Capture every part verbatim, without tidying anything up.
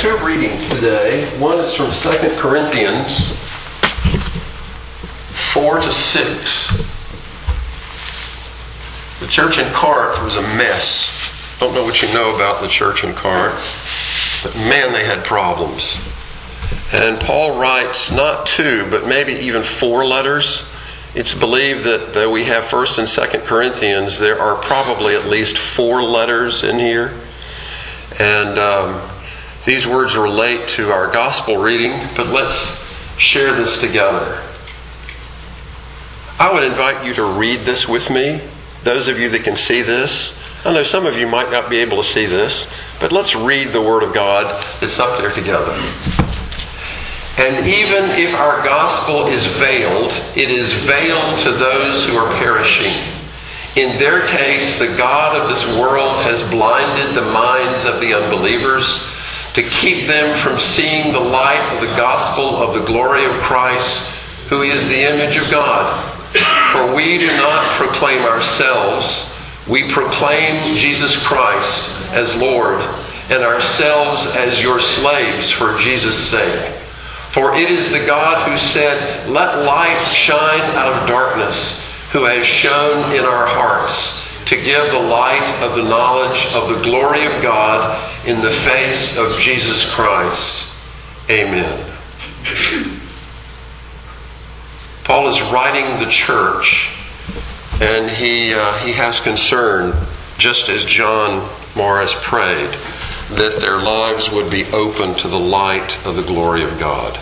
two readings today. One is from Second Corinthians four to six. The church in Corinth was a mess. Don't know what you know about the church in Corinth, but man, they had problems. And Paul writes not two, but maybe even four letters. It's believed that though we have First and Second Corinthians, there are probably at least four letters in here. And um, these words relate to our gospel reading, but let's share this together. I would invite you to read this with me. Those of you that can see this. I know some of you might not be able to see this, but let's read the Word of God that's up there together. And even if our gospel is veiled, it is veiled to those who are perishing. In their case, the God of this world has blinded the minds of the unbelievers to keep them from seeing the light of the gospel of the glory of Christ, who is the image of God. For we do not proclaim ourselves, we proclaim Jesus Christ as Lord, and ourselves as your slaves for Jesus' sake. For it is the God who said, "Let light shine out of darkness," who has shone in our hearts to give the light of the knowledge of the glory of God in the face of Jesus Christ. Amen. Paul is writing the church, and he uh, he has concern, just as John Morris prayed, that their lives would be open to the light of the glory of God.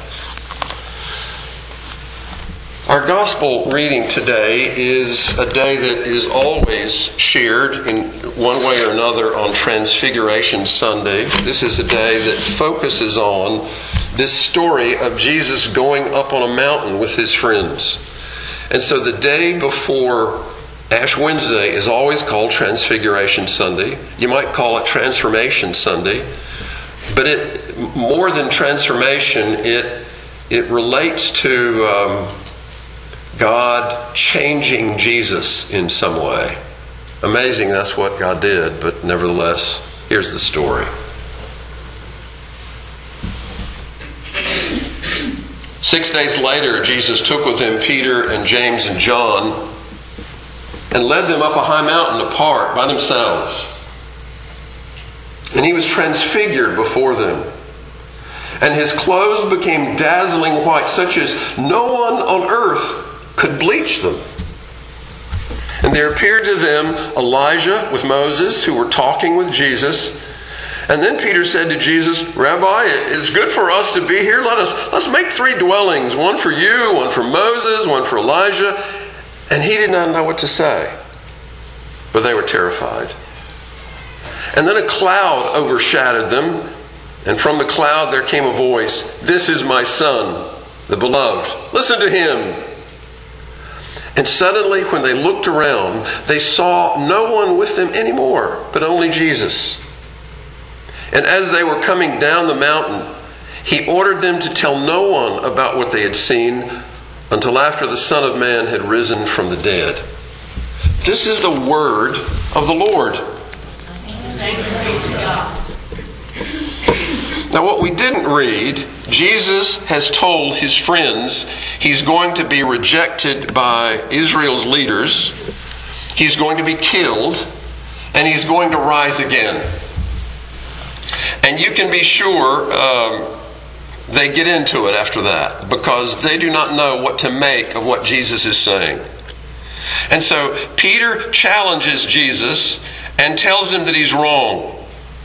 Our gospel reading today is a day that is always shared in one way or another on Transfiguration Sunday. This is a day that focuses on this story of Jesus going up on a mountain with his friends. And so the day before Ash Wednesday is always called Transfiguration Sunday. You might call it Transformation Sunday. But it, more than transformation, it it relates to um, God changing Jesus in some way. Amazing that's what God did, but nevertheless, here's the story. Six days later, Jesus took with him Peter and James and John and led them up a high mountain apart by themselves. And he was transfigured before them. And his clothes became dazzling white, such as no one on earth could bleach them. And there appeared to them Elijah with Moses, who were talking with Jesus. And then Peter said to Jesus, "Rabbi, it's good for us to be here. Let us let's make three dwellings, one for you, one for Moses, one for Elijah." And he did not know what to say, but they were terrified. And then a cloud overshadowed them, and from the cloud there came a voice, "This is my Son, the beloved. Listen to him." And suddenly, when they looked around, they saw no one with them anymore, but only Jesus. And as they were coming down the mountain, he ordered them to tell no one about what they had seen until after the Son of Man had risen from the dead. This is the word of the Lord. Thanks be to God. Now, what we didn't read, Jesus has told his friends he's going to be rejected by Israel's leaders, he's going to be killed, and he's going to rise again. And you can be sure um, they get into it after that, because they do not know what to make of what Jesus is saying. And so Peter challenges Jesus and tells him that he's wrong.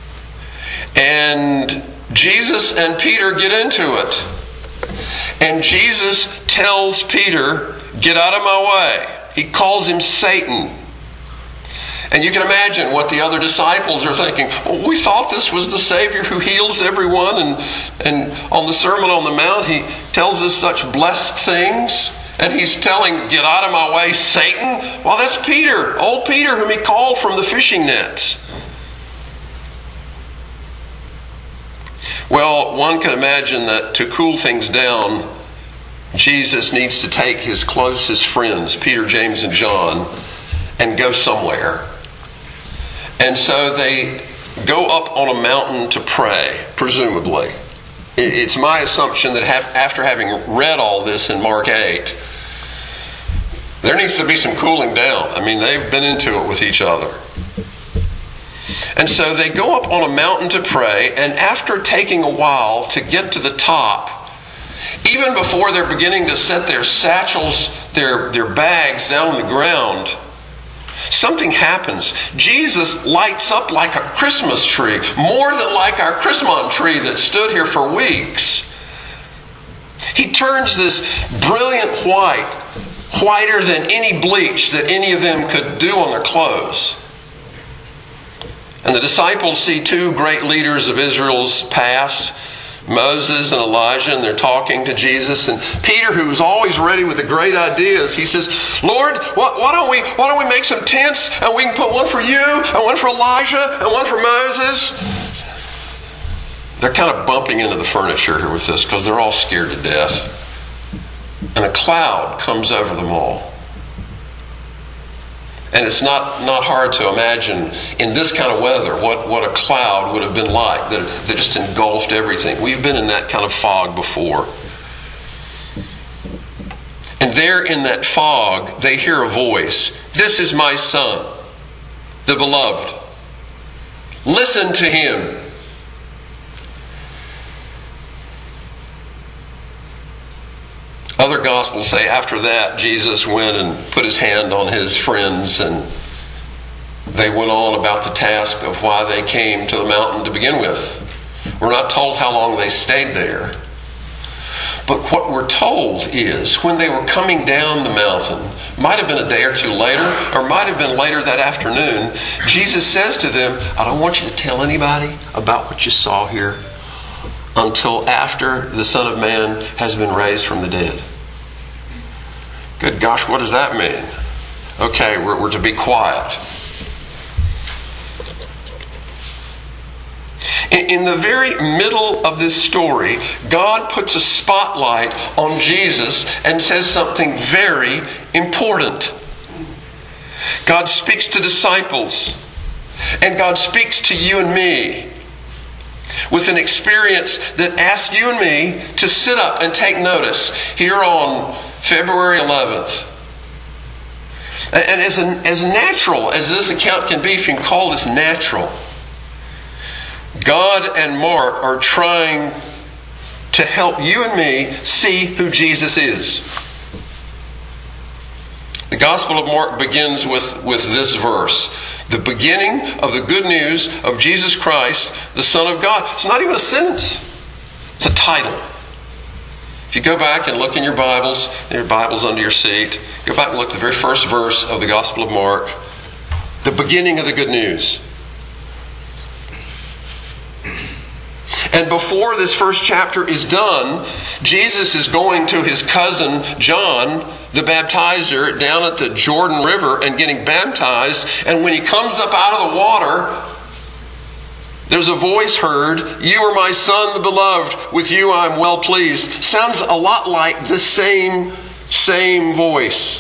And Jesus and Peter get into it. And Jesus tells Peter, "Get out of my way." He calls him Satan. And you can imagine what the other disciples are thinking. Well, we thought this was the Savior who heals everyone. And, and on the Sermon on the Mount, he tells us such blessed things. And he's telling, "Get out of my way, Satan." Well, that's Peter, old Peter, whom he called from the fishing nets. Well, one can imagine that to cool things down, Jesus needs to take his closest friends, Peter, James, and John, and go somewhere. And so they go up on a mountain to pray, presumably. It's my assumption that after having read all this in Mark eight, there needs to be some cooling down. I mean, they've been into it with each other. And so they go up on a mountain to pray, and after taking a while to get to the top, even before they're beginning to set their satchels, their, their bags down on the ground, something happens. Jesus lights up like a Christmas tree, more than like our Christmas tree that stood here for weeks. He turns this brilliant white, whiter than any bleach that any of them could do on their clothes. And the disciples see two great leaders of Israel's past, Moses and Elijah, and they're talking to Jesus. And Peter, who's always ready with the great ideas, he says, Lord, why, why don't we why don't we make some tents, and we can put one for you, and one for Elijah, and one for Moses? They're kind of bumping into the furniture here with this because they're all scared to death. And a cloud comes over them all. And it's not, not hard to imagine in this kind of weather what, what a cloud would have been like that, that just engulfed everything. We've been in that kind of fog before. And there in that fog, they hear a voice. This is my son, the beloved. Listen to him. Other Gospels say after that, Jesus went and put his hand on his friends, and they went on about the task of why they came to the mountain to begin with. We're not told how long they stayed there. But what we're told is when they were coming down the mountain, might have been a day or two later, or might have been later that afternoon, Jesus says to them, I don't want you to tell anybody about what you saw here until after the Son of Man has been raised from the dead. Good gosh, what does that mean? Okay, we're, we're to be quiet. In, in the very middle of this story, God puts a spotlight on Jesus and says something very important. God speaks to disciples, and God speaks to you and me with an experience that asks you and me to sit up and take notice here on February eleventh. And as, an, as natural as this account can be, if you can call this natural, God and Mark are trying to help you and me see who Jesus is. The Gospel of Mark begins with, with this verse. The beginning of the good news of Jesus Christ, the Son of God. It's not even a sentence. It's a title. If you go back and look in your Bibles, your Bible's under your seat, go back and look at the very first verse of the Gospel of Mark. The beginning of the good news. And before this first chapter is done, Jesus is going to his cousin John, the baptizer, down at the Jordan River and getting baptized. And when he comes up out of the water, there's a voice heard, you are my son, the beloved, with you I am well pleased. Sounds a lot like the same, same voice.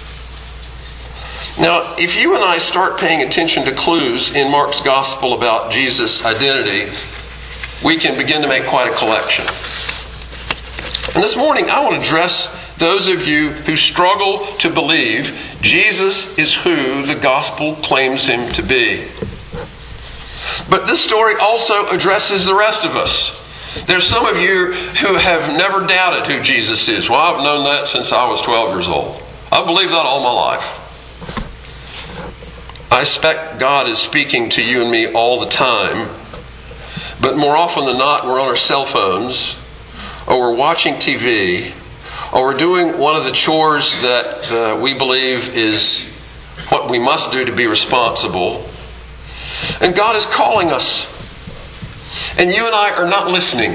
Now, if you and I start paying attention to clues in Mark's Gospel about Jesus' identity, we can begin to make quite a collection. And this morning, I want to address those of you who struggle to believe Jesus is who the Gospel claims him to be. But this story also addresses the rest of us. There's some of you who have never doubted who Jesus is. Well, I've known that since I was twelve years old. I've believed that all my life. I expect God is speaking to you and me all the time. But more often than not, we're on our cell phones, or we're watching T V, or we're doing one of the chores that uh, we believe is what we must do to be responsible. And God is calling us. And you and I are not listening.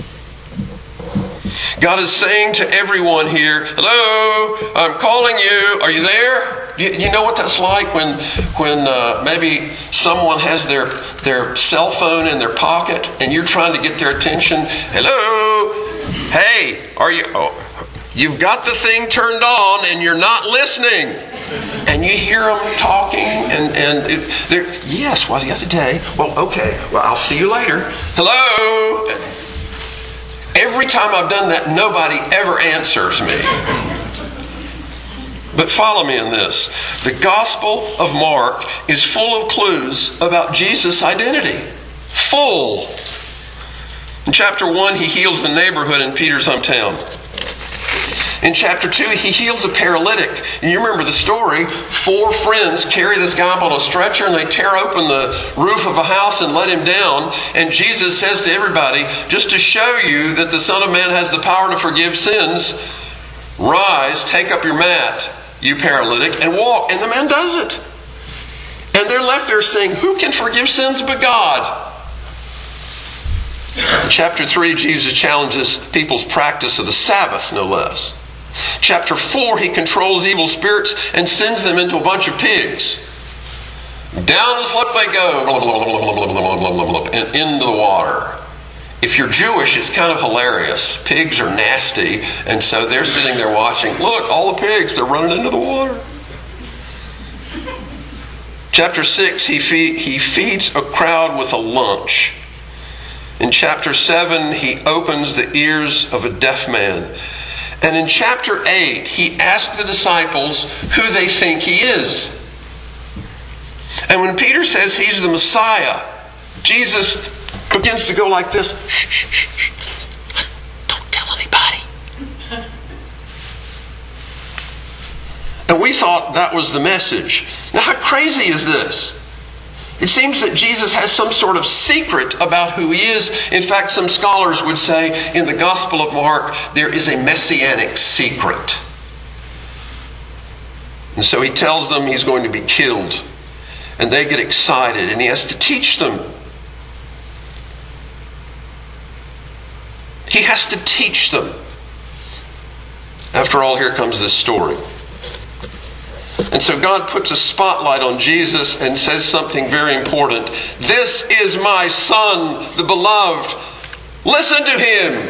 God is saying to everyone here, hello, I'm calling you. Are you there? You, you know what that's like when when uh, maybe someone has their, their cell phone in their pocket and you're trying to get their attention. Hello? Hey, are you... Oh, You've got the thing turned on and you're not listening. And you hear them talking and, and it, they're, yes, well, the other day. Well, okay, well, I'll see you later. Hello? Every time I've done that, nobody ever answers me. But follow me in this. The Gospel of Mark is full of clues about Jesus' identity. Full. In chapter one, he heals the neighborhood in Peter's hometown. In chapter two, he heals a paralytic. And you remember the story. Four friends carry this guy up on a stretcher and they tear open the roof of a house and let him down. And Jesus says to everybody, just to show you that the Son of Man has the power to forgive sins, rise, take up your mat, you paralytic, and walk. And the man does it. And they're left there saying, who can forgive sins but God? In chapter three, Jesus challenges people's practice of the Sabbath, no less. Chapter four, he controls evil spirits and sends them into a bunch of pigs. Down the slope they go, and into the water. If you're Jewish, it's kind of hilarious. Pigs are nasty, and so they're sitting there watching. Look, all the pigs, they're running into the water. Chapter six, he, feed, he feeds a crowd with a lunch. In chapter seven, he opens the ears of a deaf man. And in chapter eight, he asks the disciples who they think he is. And when Peter says he's the Messiah, Jesus begins to go like this. Shh, shh, shh, shh. Don't tell anybody. And we thought that was the message. Now, how crazy is this? It seems that Jesus has some sort of secret about who he is. In fact, some scholars would say in the Gospel of Mark, there is a messianic secret. And so he tells them he's going to be killed. And they get excited, and he has to teach them. He has to teach them. After all, here comes this story. And so God puts a spotlight on Jesus and says something very important. This is my Son, the beloved. Listen to him.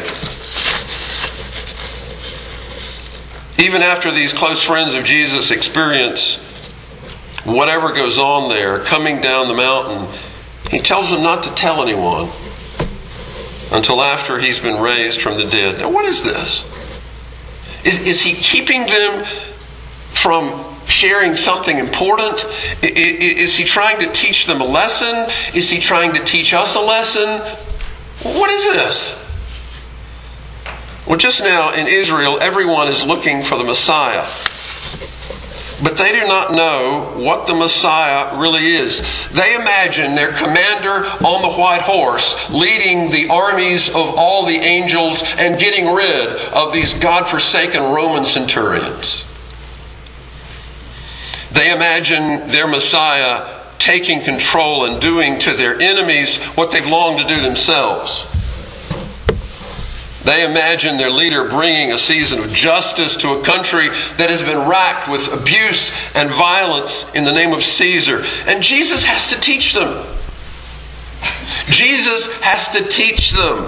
Even after these close friends of Jesus experience whatever goes on there, coming down the mountain, he tells them not to tell anyone until after he's been raised from the dead. Now, what is this? Is, is he keeping them from sharing something important? Is he trying to teach them a lesson? Is he trying to teach us a lesson? What is this? Well, just now in Israel, everyone is looking for the Messiah. But they do not know what the Messiah really is. They imagine their commander on the white horse leading the armies of all the angels and getting rid of these God-forsaken Roman centurions. They imagine their Messiah taking control and doing to their enemies what they've longed to do themselves. They imagine their leader bringing a season of justice to a country that has been racked with abuse and violence in the name of Caesar. And Jesus has to teach them. Jesus has to teach them.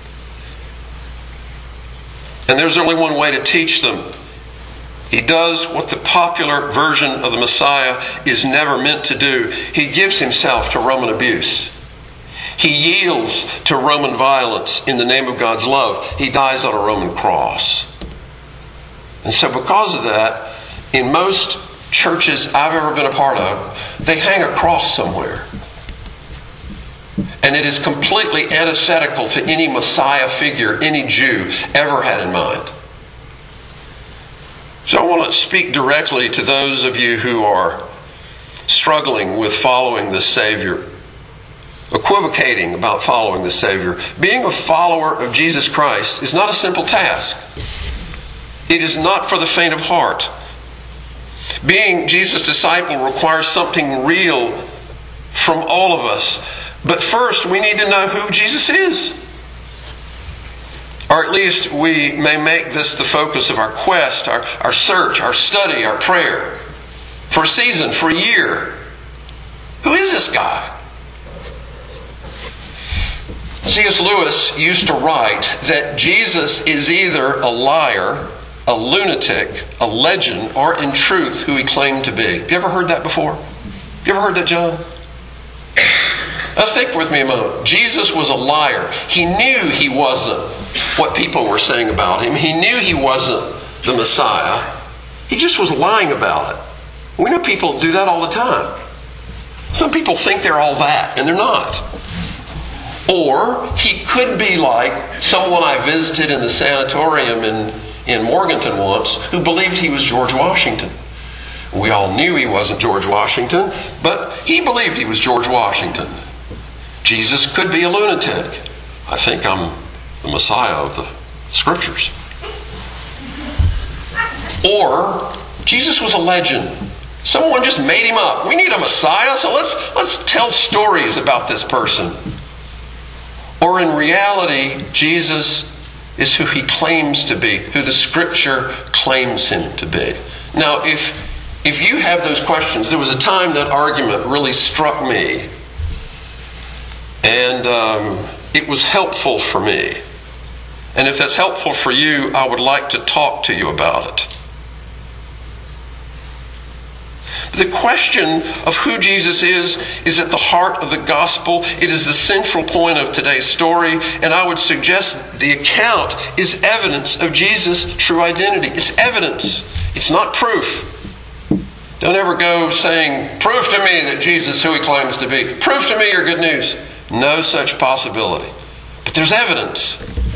And there's only one way to teach them. He does what the popular version of the Messiah is never meant to do. He gives himself to Roman abuse. He yields to Roman violence in the name of God's love. He dies on a Roman cross. And so because of that, in most churches I've ever been a part of, they hang a cross somewhere. And it is completely antithetical to any Messiah figure any Jew ever had in mind. So I want to speak directly to those of you who are struggling with following the Savior, equivocating about following the Savior. Being a follower of Jesus Christ is not a simple task. It is not for the faint of heart. Being Jesus' disciple requires something real from all of us. But first, we need to know who Jesus is. Or at least we may make this the focus of our quest, our, our search, our study, our prayer. For a season, for a year. Who is this guy? C S Lewis used to write that Jesus is either a liar a lunatic, a legend, or in truth who he claimed to be. Have you ever heard that before? Have you ever heard that, John? Now think with me a moment. Jesus was a liar. He knew he wasn't what people were saying about him. He knew he wasn't the Messiah. He just was lying about it. We know people do that all the time. Some people think they're all that, and they're not. Or he could be like someone I visited in the sanatorium in, in Morganton once who believed he was George Washington. We all knew he wasn't George Washington, but he believed he was George Washington. Jesus could be a lunatic. I think I'm the Messiah of the Scriptures. Or Jesus was a legend. Someone just made him up. We need a Messiah, so let's let's tell stories about this person. Or in reality, Jesus is who he claims to be, who the Scripture claims him to be. Now, if if you have those questions, there was a time that argument really struck me. And um, it was helpful for me. And if that's helpful for you, I would like to talk to you about it. The question of who Jesus is is at the heart of the gospel. It is the central point of today's story. And I would suggest the account is evidence of Jesus' true identity. It's evidence. It's not proof. Don't ever go saying, prove to me that Jesus is who he claims to be. Prove to me your good news. No such possibility. But there's evidence.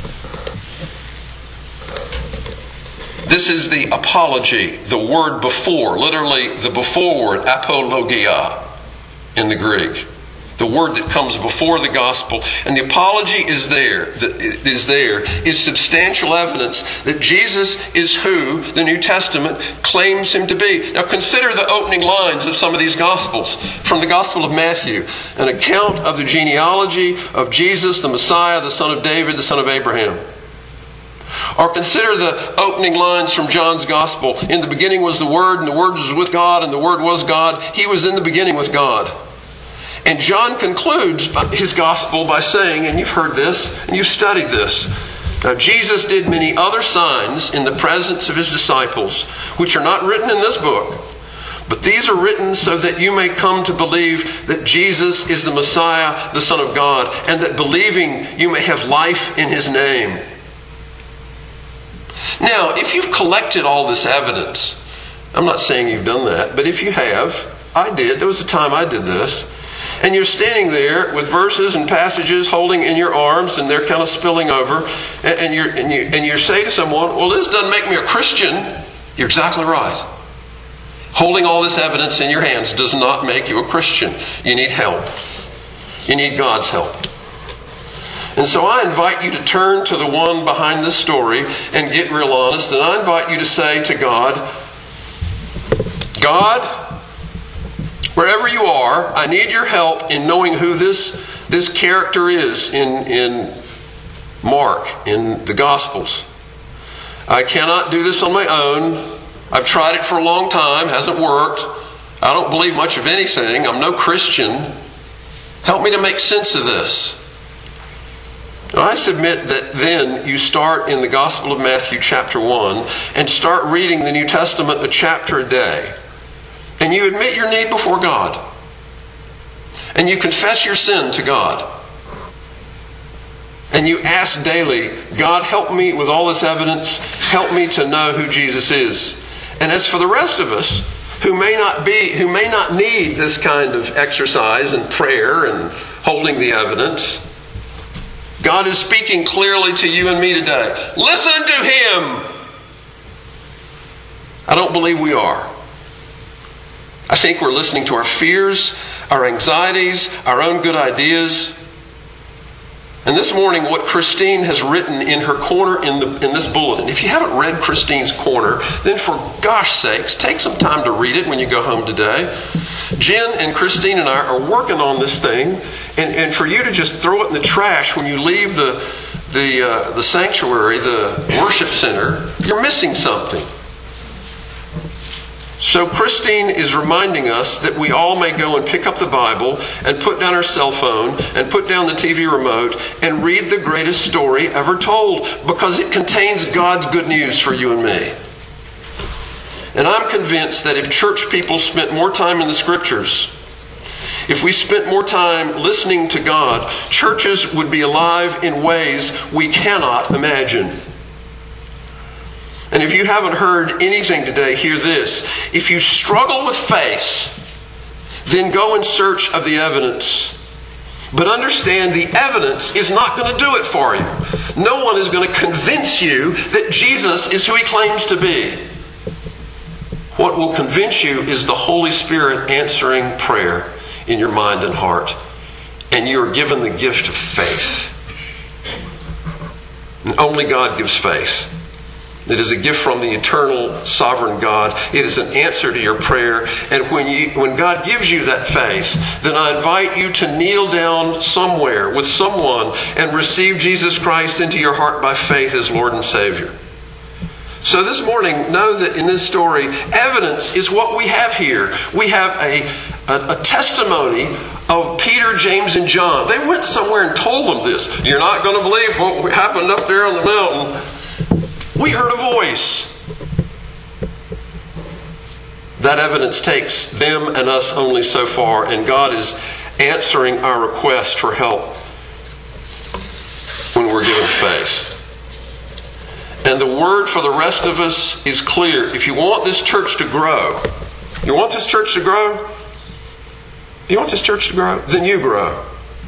This is the apology, the word before, literally the before word, apologia in the Greek. The word that comes before the gospel. And the apology is there, is there, is substantial evidence that Jesus is who the New Testament claims him to be. Now consider the opening lines of some of these gospels. From the Gospel of Matthew, an account of the genealogy of Jesus, the Messiah, the son of David, the son of Abraham. Or consider the opening lines from John's Gospel. In the beginning was the Word, and the Word was with God, and the Word was God. He was in the beginning with God. And John concludes his Gospel by saying, and you've heard this, and you've studied this, now Jesus did many other signs in the presence of his disciples, which are not written in this book. But these are written so that you may come to believe that Jesus is the Messiah, the Son of God, and that believing you may have life in his name. Now, if you've collected all this evidence, I'm not saying you've done that, but if you have, I did. There was a time I did this. And you're standing there with verses and passages holding in your arms, and they're kind of spilling over, and, and, you're, and, you, and you say to someone, well, this doesn't make me a Christian. You're exactly right. Holding all this evidence in your hands does not make you a Christian. You need help. You need God's help. And so I invite you to turn to the one behind this story and get real honest. And I invite you to say to God, God, wherever you are, I need your help in knowing who this, this character is in, in Mark, in the Gospels. I cannot do this on my own. I've tried it for a long time. Hasn't worked. I don't believe much of anything. I'm no Christian. Help me to make sense of this. Now, I submit that then you start in the Gospel of Matthew chapter one and start reading the New Testament a chapter a day. And you admit your need before God. And you confess your sin to God. And you ask daily, God, help me with all this evidence. Help me to know who Jesus is. And as for the rest of us who may not be, who may not need this kind of exercise and prayer and holding the evidence, God is speaking clearly to you and me today. Listen to him. I don't believe we are. I think we're listening to our fears, our anxieties, our own good ideas. And this morning, what Christine has written in her corner in the in this bulletin, if you haven't read Christine's corner, then for gosh sakes, take some time to read it when you go home today. Jen and Christine and I are working on this thing, and, and for you to just throw it in the trash when you leave the the uh, the sanctuary, the worship center, you're missing something. So Christine is reminding us that we all may go and pick up the Bible and put down our cell phone and put down the T V remote and read the greatest story ever told, because it contains God's good news for you and me. And I'm convinced that if church people spent more time in the Scriptures, if we spent more time listening to God, churches would be alive in ways we cannot imagine. And if you haven't heard anything today, hear this. If you struggle with faith, then go in search of the evidence. But understand, the evidence is not going to do it for you. No one is going to convince you that Jesus is who He claims to be. What will convince you is the Holy Spirit answering prayer in your mind and heart. And you are given the gift of faith. And only God gives faith. It is a gift from the eternal, sovereign God. It is an answer to your prayer. And when you, when God gives you that faith, then I invite you to kneel down somewhere with someone and receive Jesus Christ into your heart by faith as Lord and Savior. So this morning, know that in this story, evidence is what we have here. We have a, a, a testimony of Peter, James, and John. They went somewhere and told them this. You're not going to believe what happened up there on the mountain. We heard a voice. That evidence takes them and us only so far, and God is answering our request for help when we're given faith. And the word for the rest of us is clear. If you want this church to grow, you want this church to grow? You want this church to grow? Then you grow.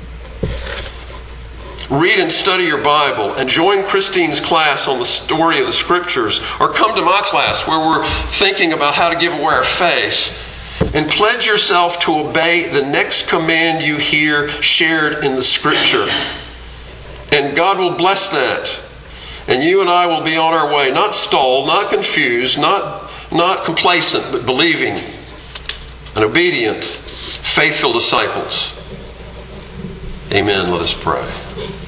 Read and study your Bible and join Christine's class on the story of the Scriptures, or come to my class where we're thinking about how to give away our faith, and pledge yourself to obey the next command you hear shared in the Scripture. And God will bless that. And you and I will be on our way, not stalled, not confused, not, not complacent, but believing and obedient, faithful disciples. Amen. Let us pray.